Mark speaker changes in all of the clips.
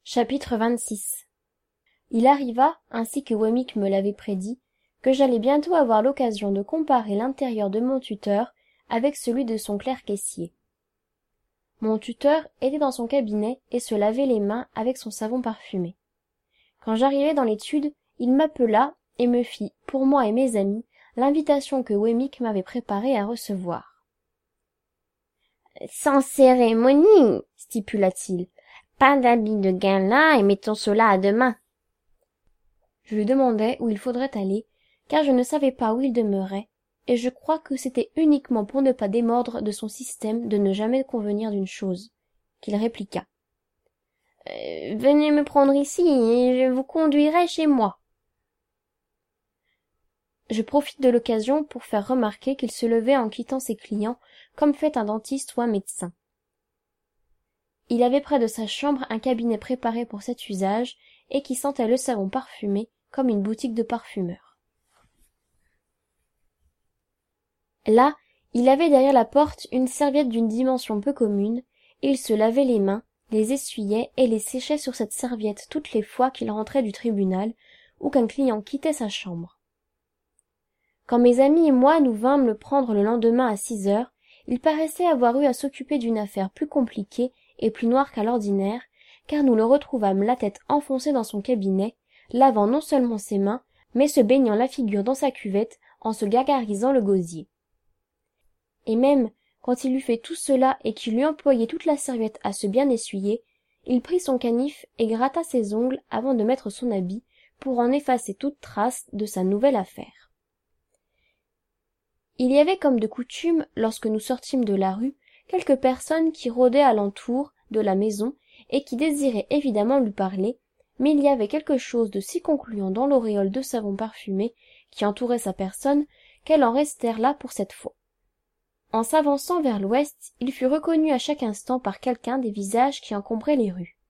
Speaker 1: Chapitre 26. Il arriva, ainsi que Wemmick me l'avait prédit, que j'allais bientôt avoir l'occasion de comparer l'intérieur de mon tuteur avec celui de son clerc caissier. Mon tuteur était dans son cabinet et se lavait les mains avec son savon parfumé. Quand j'arrivai dans l'étude, il m'appela et me fit, pour moi et mes amis, l'invitation que Wemmick m'avait préparée à recevoir.
Speaker 2: « Sans cérémonie, stipula-t-il. Pas d'habit de gala et mettons cela à demain. »
Speaker 1: Je lui demandai où il faudrait aller, car je ne savais pas où il demeurait, et je crois que c'était uniquement pour ne pas démordre de son système de ne jamais convenir d'une chose, qu'il répliqua.
Speaker 2: Venez me prendre ici et je vous conduirai chez moi. »
Speaker 1: Je profite de l'occasion pour faire remarquer qu'il se levait en quittant ses clients, comme fait un dentiste ou un médecin. Il avait près de sa chambre un cabinet préparé pour cet usage, et qui sentait le savon parfumé comme une boutique de parfumeur. Là, il avait derrière la porte une serviette d'une dimension peu commune, et il se lavait les mains, les essuyait et les séchait sur cette serviette toutes les fois qu'il rentrait du tribunal ou qu'un client quittait sa chambre. Quand mes amis et moi nous vînmes le prendre le lendemain à 6 heures, il paraissait avoir eu à s'occuper d'une affaire plus compliquée et plus noire qu'à l'ordinaire, car nous le retrouvâmes la tête enfoncée dans son cabinet, lavant non seulement ses mains, mais se baignant la figure dans sa cuvette en se gargarisant le gosier. Et même, quand il eut fait tout cela et qu'il eut employé toute la serviette à se bien essuyer, il prit son canif et gratta ses ongles avant de mettre son habit, pour en effacer toute trace de sa nouvelle affaire. Il y avait comme de coutume, lorsque nous sortîmes de la rue, quelques personnes qui rôdaient alentour de la maison et qui désiraient évidemment lui parler, mais il y avait quelque chose de si concluant dans l'auréole de savon parfumé qui entourait sa personne qu'elles en restèrent là pour cette fois. En s'avançant vers l'ouest, il fut reconnu à chaque instant par quelqu'un des visages qui encombraient les rues.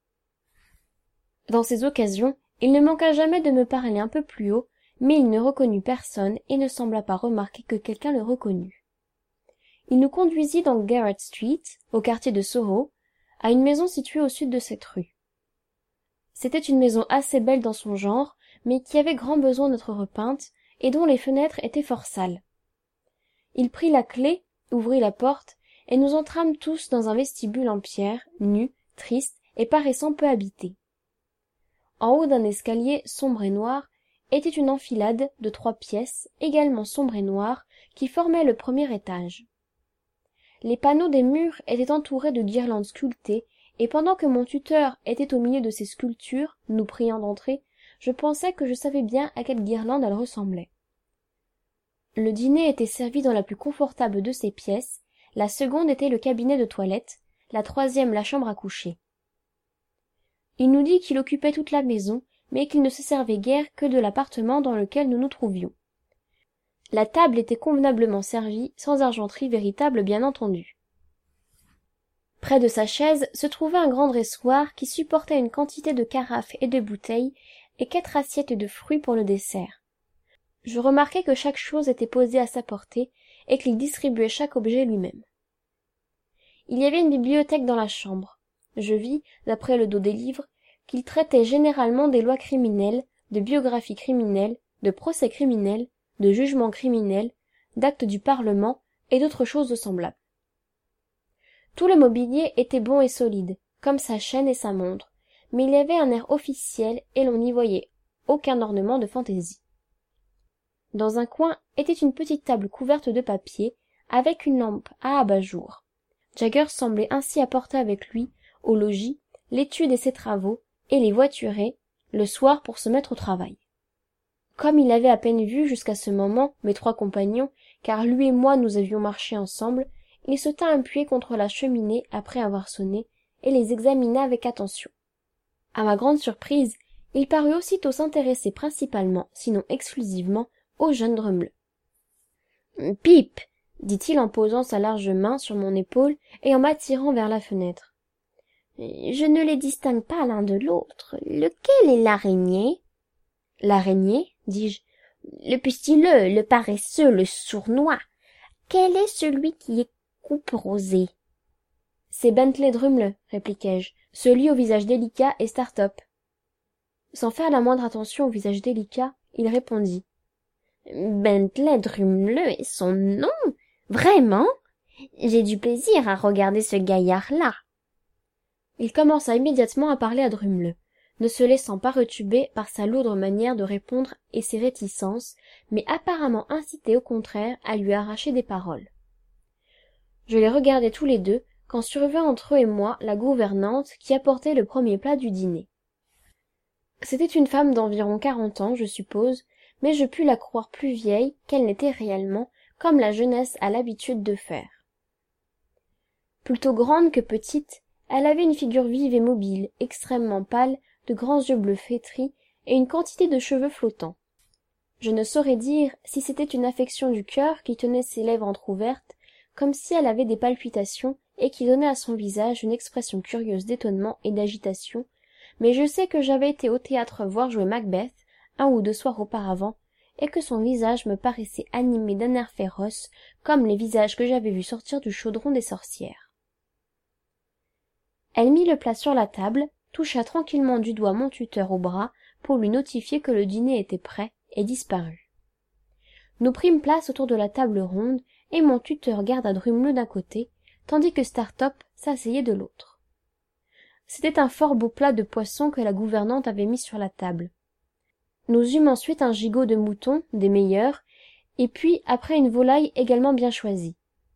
Speaker 1: Dans ces occasions, il ne manqua jamais de me parler un peu plus haut, mais il ne reconnut personne et ne sembla pas remarquer que quelqu'un le reconnût. Il nous conduisit dans Garrett Street, au quartier de Soho, à une maison située au sud de cette rue. C'était une maison assez belle dans son genre, mais qui avait grand besoin d'être repeinte, et dont les fenêtres étaient fort sales. Il prit la clef, ouvrit la porte, et nous entrâmes tous dans un vestibule en pierre, nu, triste et paraissant peu habité. En haut d'un escalier sombre et noir était une enfilade de 3 pièces, également sombre et noire, qui formait le premier étage. Les panneaux des murs étaient entourés de guirlandes sculptées, et pendant que mon tuteur était au milieu de ces sculptures, nous priant d'entrer, je pensais que je savais bien à quelle guirlande elles ressemblaient. Le dîner était servi dans la plus confortable de ces pièces, la seconde était le cabinet de toilette, la troisième la chambre à coucher. Il nous dit qu'il occupait toute la maison, mais qu'il ne se servait guère que de l'appartement dans lequel nous nous trouvions. La table était convenablement servie, sans argenterie véritable bien entendu. Près de sa chaise se trouvait un grand dressoir qui supportait une quantité de carafes et de bouteilles, et 4 assiettes de fruits pour le dessert. Je remarquai que chaque chose était posée à sa portée, et qu'il distribuait chaque objet lui-même. Il y avait une bibliothèque dans la chambre. Je vis, d'après le dos des livres, qu'il traitait généralement des lois criminelles, de biographie criminelle, de procès criminels, de jugements criminels, d'actes du Parlement et d'autres choses semblables. Tout le mobilier était bon et solide, comme sa chaîne et sa montre, mais il y avait un air officiel et l'on n'y voyait aucun ornement de fantaisie. Dans un coin était une petite table couverte de papier, avec une lampe à abat-jour. Jagger semblait ainsi apporter avec lui, au logis, l'étude et ses travaux, et les voiturer, le soir pour se mettre au travail. Comme il avait à peine vu jusqu'à ce moment mes 3 compagnons, car lui et moi nous avions marché ensemble, il se tint appuyé contre la cheminée après avoir sonné, et les examina avec attention. À ma grande surprise, il parut aussitôt s'intéresser principalement, sinon exclusivement, au jeune Drumble.
Speaker 2: « Pipe !»
Speaker 1: dit-il en posant sa large main sur mon épaule et en m'attirant vers la fenêtre.
Speaker 2: « Je ne les distingue pas l'un de l'autre. Lequel est l'araignée ?» ?»«
Speaker 1: L'araignée, dis-je. »«
Speaker 2: Le pustilleux, le paresseux, le sournois. Quel est celui qui est coupe rosée ?» »«
Speaker 1: C'est Bentley Drumble, répliquai-je, celui au visage délicat et start-up. Sans faire la moindre attention au visage délicat, il répondit. Bentley Drumle est son nom? Vraiment? J'ai du plaisir à regarder ce gaillard-là. Il commença immédiatement à parler à Drumle, ne se laissant pas retuber par sa lourde manière de répondre et ses réticences, mais apparemment incité au contraire à lui arracher des paroles. Je les regardais tous les deux, quand survint entre eux et moi la gouvernante qui apportait le premier plat du dîner. C'était une femme d'environ 40 ans, je suppose, mais je pus la croire plus vieille qu'elle n'était réellement, comme la jeunesse a l'habitude de faire. Plutôt grande que petite, elle avait une figure vive et mobile, extrêmement pâle, de grands yeux bleus flétris et une quantité de cheveux flottants. Je ne saurais dire si c'était une affection du cœur qui tenait ses lèvres entr'ouvertes, comme si elle avait des palpitations et qui donnait à son visage une expression curieuse d'étonnement et d'agitation, mais je sais que j'avais été au théâtre voir jouer Macbeth, 1 ou 2 soirs auparavant, et que son visage me paraissait animé d'un air féroce, comme les visages que j'avais vus sortir du chaudron des sorcières. Elle mit le plat sur la table, toucha tranquillement du doigt mon tuteur au bras pour lui notifier que le dîner était prêt, et disparut. Nous prîmes place autour de la table ronde, et mon tuteur garda Drumle d'un côté, tandis que Startop s'asseyait de l'autre. C'était un fort beau plat de poisson que la gouvernante avait mis sur la table. Nous eûmes ensuite un gigot de mouton, des meilleurs, et puis après une volaille également bien choisie.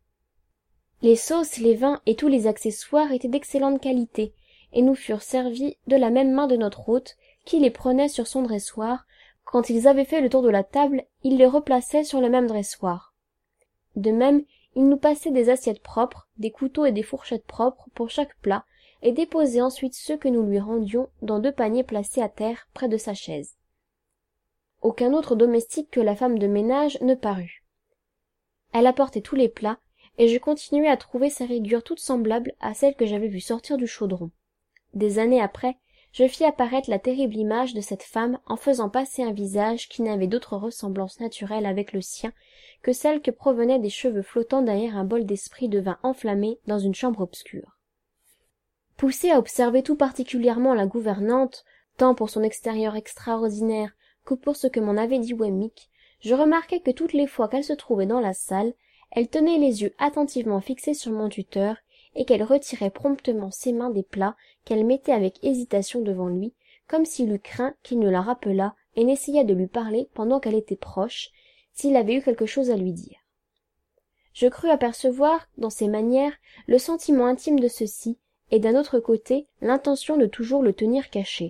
Speaker 1: Les sauces, les vins et tous les accessoires étaient d'excellente qualité, et nous furent servis de la même main de notre hôte, qui les prenait sur son dressoir. Quand ils avaient fait le tour de la table, il les replaçait sur le même dressoir. De même, il nous passait des assiettes propres, des couteaux et des fourchettes propres pour chaque plat, et déposait ensuite ceux que nous lui rendions dans 2 paniers placés à terre près de sa chaise. Aucun autre domestique que la femme de ménage ne parut. Elle apportait tous les plats, et je continuais à trouver sa figure toute semblable à celle que j'avais vue sortir du chaudron. Des années après, je fis apparaître la terrible image de cette femme en faisant passer un visage qui n'avait d'autre ressemblance naturelle avec le sien que celle que provenaient des cheveux flottants derrière un bol d'esprit de vin enflammé dans une chambre obscure. Poussé à observer tout particulièrement la gouvernante, tant pour son extérieur extraordinaire que pour ce que m'en avait dit Wemmick, je remarquai que toutes les fois qu'elle se trouvait dans la salle, elle tenait les yeux attentivement fixés sur mon tuteur, et qu'elle retirait promptement ses mains des plats qu'elle mettait avec hésitation devant lui, comme s'il eût craint qu'il ne la rappelât et n'essayât de lui parler pendant qu'elle était proche, s'il avait eu quelque chose à lui dire. Je crus apercevoir, dans ses manières, le sentiment intime de ceci, et d'un autre côté, l'intention de toujours le tenir caché.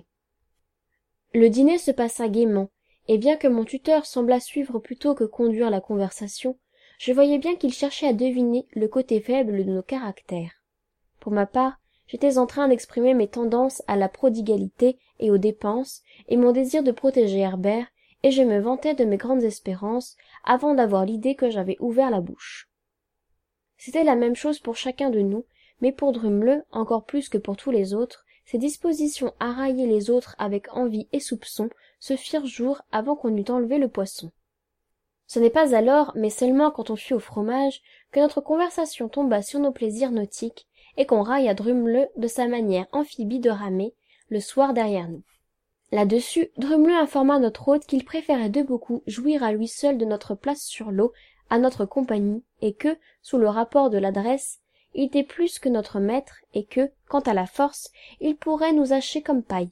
Speaker 1: Le dîner se passa gaiement, et bien que mon tuteur semblât suivre plutôt que conduire la conversation, je voyais bien qu'il cherchait à deviner le côté faible de nos caractères. Pour ma part, j'étais en train d'exprimer mes tendances à la prodigalité et aux dépenses, et mon désir de protéger Herbert, et je me vantais de mes grandes espérances, avant d'avoir l'idée que j'avais ouvert la bouche. C'était la même chose pour chacun de nous, mais pour Drumle, encore plus que pour tous les autres, ses dispositions à railler les autres avec envie et soupçon se firent jour avant qu'on eût enlevé le poisson. Ce n'est pas alors, mais seulement quand on fut au fromage, que notre conversation tomba sur nos plaisirs nautiques, et qu'on railla Drumle de sa manière amphibie de ramer, le soir derrière nous. Là-dessus, Drumle informa notre hôte qu'il préférait de beaucoup jouir à lui seul de notre place sur l'eau, à notre compagnie, et que, sous le rapport de l'adresse, il était plus que notre maître, et que, quant à la force, il pourrait nous hacher comme paille.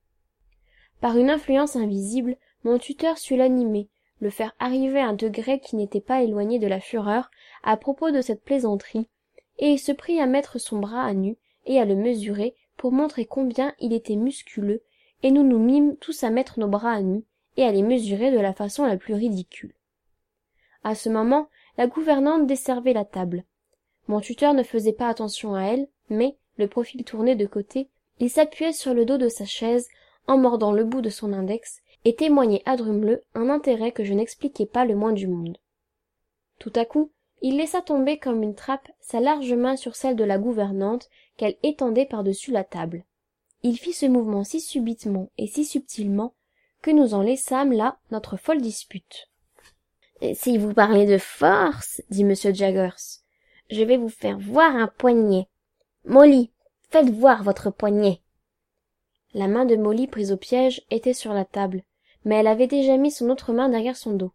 Speaker 1: Par une influence invisible, mon tuteur sut l'animer, le faire arriver à un degré qui n'était pas éloigné de la fureur à propos de cette plaisanterie, et il se prit à mettre son bras à nu et à le mesurer pour montrer combien il était musculeux, et nous nous mîmes tous à mettre nos bras à nu et à les mesurer de la façon la plus ridicule. À ce moment, la gouvernante desservait la table. Mon tuteur ne faisait pas attention à elle, mais, le profil tourné de côté, il s'appuyait sur le dos de sa chaise en mordant le bout de son index, et témoignait à Drumle un intérêt que je n'expliquais pas le moins du monde. Tout à coup, il laissa tomber comme une trappe sa large main sur celle de la gouvernante qu'elle étendait par-dessus la table. Il fit ce mouvement si subitement et si subtilement que nous en laissâmes là notre folle dispute. « Si vous parlez de force, dit M. Jaggers, je vais vous faire voir un poignet. Molly,
Speaker 2: faites voir votre poignet. »
Speaker 1: La main de Molly prise au piège était sur la table, mais elle avait déjà mis son autre main derrière son dos.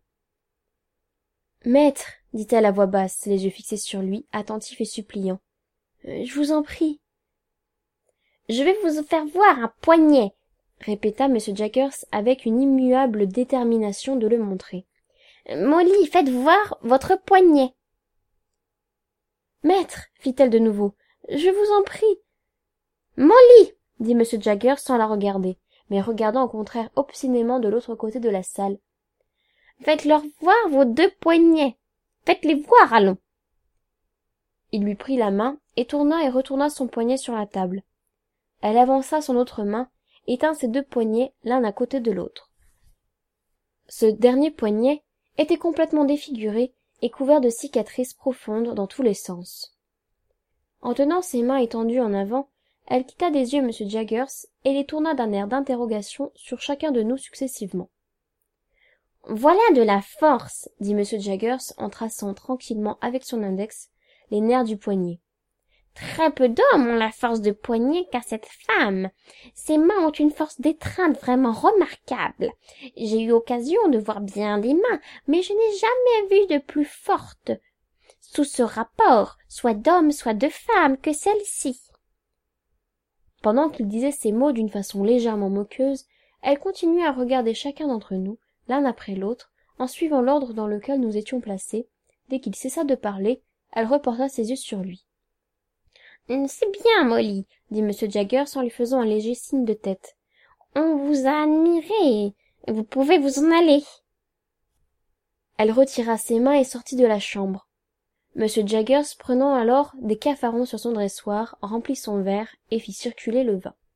Speaker 1: « Maître, dit-elle à voix basse, les yeux fixés sur lui, attentif et suppliant. Je vous en prie. »«
Speaker 2: Je vais vous faire voir un poignet, »
Speaker 1: répéta M. Jaggers avec une immuable détermination de le montrer.
Speaker 2: « Molly, faites voir votre poignet. »«
Speaker 1: Maître, fit-elle de nouveau, je vous en prie. »«
Speaker 2: Molly !»
Speaker 1: dit M. Jaggers sans la regarder, mais regardant au contraire obstinément de l'autre côté de la salle.
Speaker 2: « Faites-leur voir vos 2 poignets. Faites-les voir, allons. »
Speaker 1: Il lui prit la main et tourna et retourna son poignet sur la table. Elle avança son autre main et tint ses 2 poignets l'un à côté de l'autre. Ce dernier poignet était complètement défiguré et couvert de cicatrices profondes dans tous les sens. En tenant ses mains étendues en avant, elle quitta des yeux M. Jaggers et les tourna d'un air d'interrogation sur chacun de nous successivement.
Speaker 2: « Voilà de la force, »
Speaker 1: dit M. Jaggers en traçant tranquillement avec son index les nerfs du poignet.
Speaker 2: « Très peu d'hommes ont la force de poignet qu'a cette femme. Ses mains ont une force d'étreinte vraiment remarquable. J'ai eu occasion de voir bien des mains, mais je n'ai jamais vu de plus forte, sous ce rapport, soit d'homme, soit de femme, que celle-ci. »
Speaker 1: Pendant qu'il disait ces mots d'une façon légèrement moqueuse, elle continuait à regarder chacun d'entre nous, l'un après l'autre, en suivant l'ordre dans lequel nous étions placés. Dès qu'il cessa de parler, elle reporta ses yeux sur lui.
Speaker 2: « C'est bien, Molly, » dit M. Jaggers en lui faisant un léger signe de tête. « On vous a admiré. Vous pouvez vous en aller. »
Speaker 1: Elle retira ses mains et sortit de la chambre. M. Jaggers, prenant alors des cafarons sur son dressoir, remplit son verre et fit circuler le vin.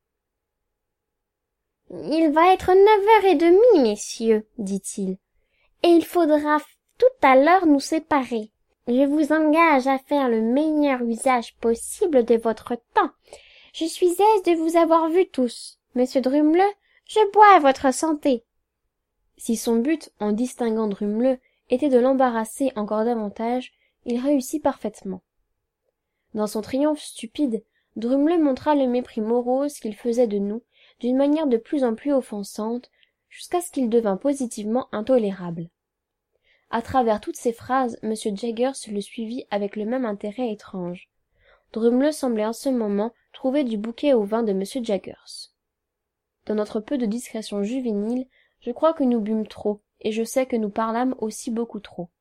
Speaker 2: « Il va être 9h30, messieurs, dit-il, et il faudra tout à l'heure nous séparer. Je vous engage à faire le meilleur usage possible de votre temps. Je suis aise de vous avoir vus tous. Monsieur Drumle, je bois à votre santé. »
Speaker 1: Si son but, en distinguant Drumle, était de l'embarrasser encore davantage, il réussit parfaitement. Dans son triomphe stupide, Drumle montra le mépris morose qu'il faisait de nous, d'une manière de plus en plus offensante, jusqu'à ce qu'il devint positivement intolérable. À travers toutes ces phrases, M. Jaggers le suivit avec le même intérêt étrange. Drumle semblait en ce moment trouver du bouquet au vin de M. Jaggers. Dans notre peu de discrétion juvénile, je crois que nous bûmes trop, et je sais que nous parlâmes aussi beaucoup trop.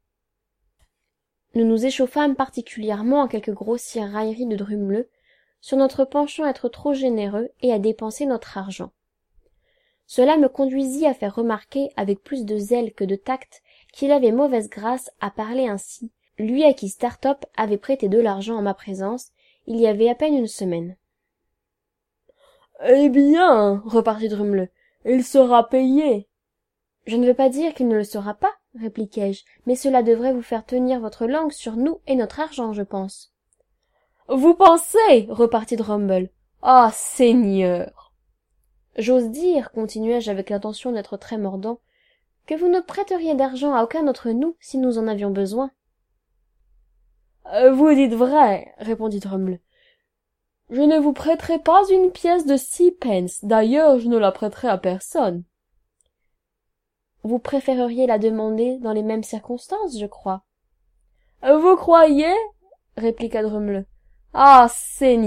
Speaker 1: Nous nous échauffâmes particulièrement en quelques grossières railleries de Drumle, sur notre penchant à être trop généreux et à dépenser notre argent. Cela me conduisit à faire remarquer avec plus de zèle que de tact qu'il avait mauvaise grâce à parler ainsi, lui à qui Startop avait prêté de l'argent en ma présence, il y avait à peine une semaine. « Eh bien, repartit Drumle, il sera payé. »« Je ne veux pas dire qu'il ne le sera pas, répliquai-je, mais cela devrait vous faire tenir votre langue sur nous et notre argent, je pense. »« Vous pensez, repartit Drumble. Ah, Seigneur !»« J'ose dire, continuai-je avec l'intention d'être très mordant, que vous ne prêteriez d'argent à aucun d'entre nous si nous en avions besoin. »« Vous dites vrai, répondit Drumble. Je ne vous prêterai pas une pièce de 6 pence, d'ailleurs je ne la prêterai à personne. »« Vous préféreriez la demander dans les mêmes circonstances, je crois. »« Vous croyez ?» répliqua Drumle. « Ah, Seigneur !»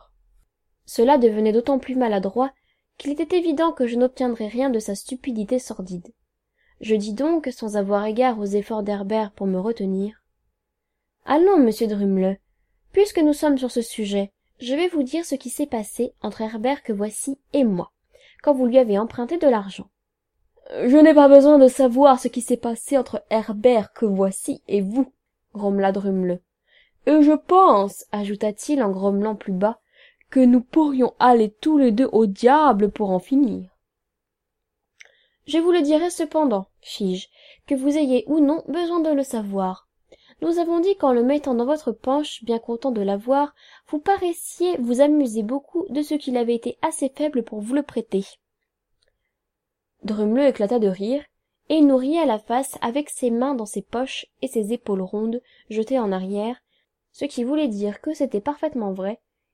Speaker 1: Cela devenait d'autant plus maladroit qu'il était évident que je n'obtiendrais rien de sa stupidité sordide. Je dis donc, sans avoir égard aux efforts d'Herbert pour me retenir. « Allons, monsieur Drumle, puisque nous sommes sur ce sujet, je vais vous dire ce qui s'est passé entre Herbert que voici et moi, quand vous lui avez emprunté de l'argent. »« Je n'ai pas besoin de savoir ce qui s'est passé entre Herbert que voici et vous, » grommela Drumle. « Et je pense, ajouta-t-il en grommelant plus bas, que nous pourrions aller tous les deux au diable pour en finir. »« Je vous le dirai cependant, fis-je, que vous ayez ou non besoin de le savoir. Nous avons dit qu'en le mettant dans votre poche, bien content de l'avoir, vous paraissiez vous amuser beaucoup de ce qu'il avait été assez faible pour vous le prêter. » Drumle éclata de rire, et il nous riait à la face avec ses mains dans ses poches et ses épaules rondes jetées en arrière, ce qui voulait dire que c'était parfaitement vrai,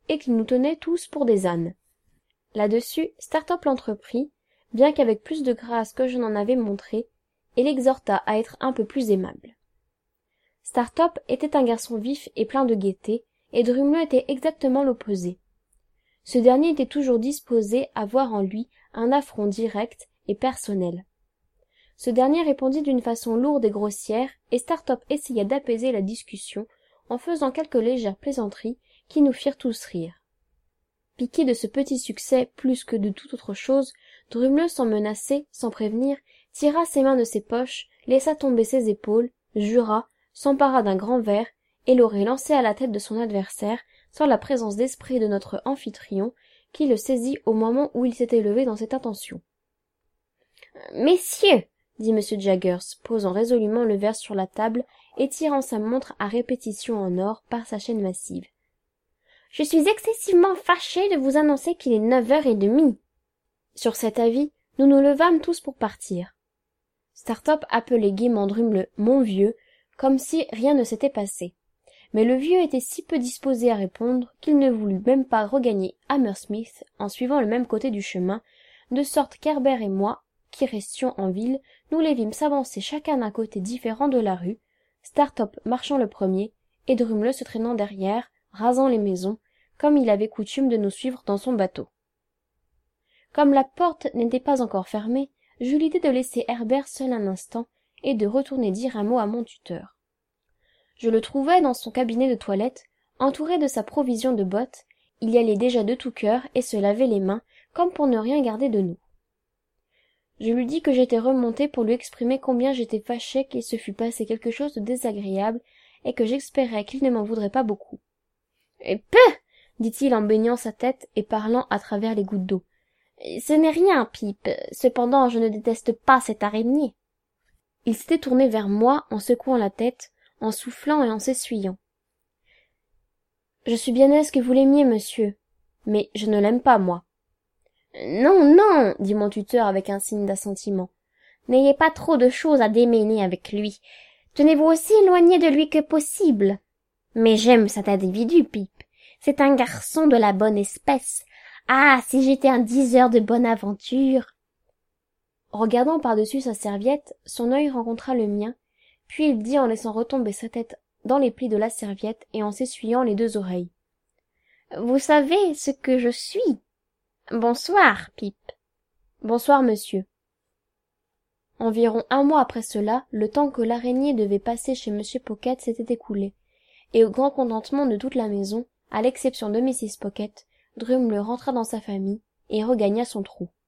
Speaker 1: et qu'il nous tenait tous pour des ânes. Là-dessus, Startop l'entreprit, bien qu'avec plus de grâce que je n'en avais montré, et l'exhorta à être un peu plus aimable. Startop était un garçon vif et plein de gaieté, et Drumle était exactement l'opposé. Ce dernier était toujours disposé à voir en lui un affront direct et personnel. Ce dernier répondit d'une façon lourde et grossière, et Startop essaya d'apaiser la discussion en faisant quelques légères plaisanteries qui nous firent tous rire. Piqué de ce petit succès plus que de toute autre chose, Drumle, sans menacer, sans prévenir, tira ses mains de ses poches, laissa tomber ses épaules, jura, s'empara d'un grand verre, et l'aurait lancé à la tête de son adversaire, sans la présence d'esprit de notre amphitryon, qui le saisit au moment où il s'était levé dans cette intention.
Speaker 2: « Messieurs,
Speaker 1: dit M. Jaggers, posant résolument le verre sur la table et tirant sa montre à répétition en or par sa chaîne massive.
Speaker 2: Je suis excessivement fâché de vous annoncer qu'il est 9h30.
Speaker 1: Sur cet avis, nous nous levâmes tous pour partir. Startop appelait gaiement Drumle « mon vieux », comme si rien ne s'était passé. Mais le vieux était si peu disposé à répondre qu'il ne voulut même pas regagner Hammersmith en suivant le même côté du chemin, de sorte qu'Herbert et moi, qui restions en ville, nous les vîmes s'avancer chacun d'un côté différent de la rue, Startop marchant le premier, et Drumle se traînant derrière, rasant les maisons, comme il avait coutume de nous suivre dans son bateau. Comme la porte n'était pas encore fermée, j'eus l'idée de laisser Herbert seul un instant, et de retourner dire un mot à mon tuteur. Je le trouvai dans son cabinet de toilette, entouré de sa provision de bottes, il y allait déjà de tout cœur et se lavait les mains, comme pour ne rien garder de nous. Je lui dis que j'étais remonté pour lui exprimer combien j'étais fâché qu'il se fût passé quelque chose de désagréable, et que j'espérais qu'il ne m'en voudrait pas beaucoup.
Speaker 2: « Peu !»
Speaker 1: dit-il en baignant sa tête et parlant à travers les gouttes d'eau.
Speaker 2: « Ce n'est rien, Pipe. Cependant, je ne déteste pas cette araignée. »
Speaker 1: Il s'était tourné vers moi en secouant la tête, en soufflant et en s'essuyant. « Je suis bien aise que vous l'aimiez, monsieur, mais je ne l'aime pas, moi. »«
Speaker 2: Non, non, dit mon tuteur avec un signe d'assentiment. N'ayez pas trop de choses à démêler avec lui. Tenez-vous aussi éloigné de lui que possible. Mais j'aime cet individu, Pipe. C'est un garçon de la bonne espèce. Ah, si j'étais un diseur de bonne aventure. »
Speaker 1: Regardant par-dessus sa serviette, son œil rencontra le mien, puis il dit en laissant retomber sa tête dans les plis de la serviette et en s'essuyant les deux oreilles.
Speaker 2: « Vous savez ce que je suis. Bonsoir, Pipe. »«
Speaker 1: Bonsoir, monsieur. » Environ un mois après cela, le temps que l'araignée devait passer chez M. Pocket s'était écoulé, et au grand contentement de toute la maison, à l'exception de Mrs. Pocket, Drumle rentra dans sa famille et regagna son trou.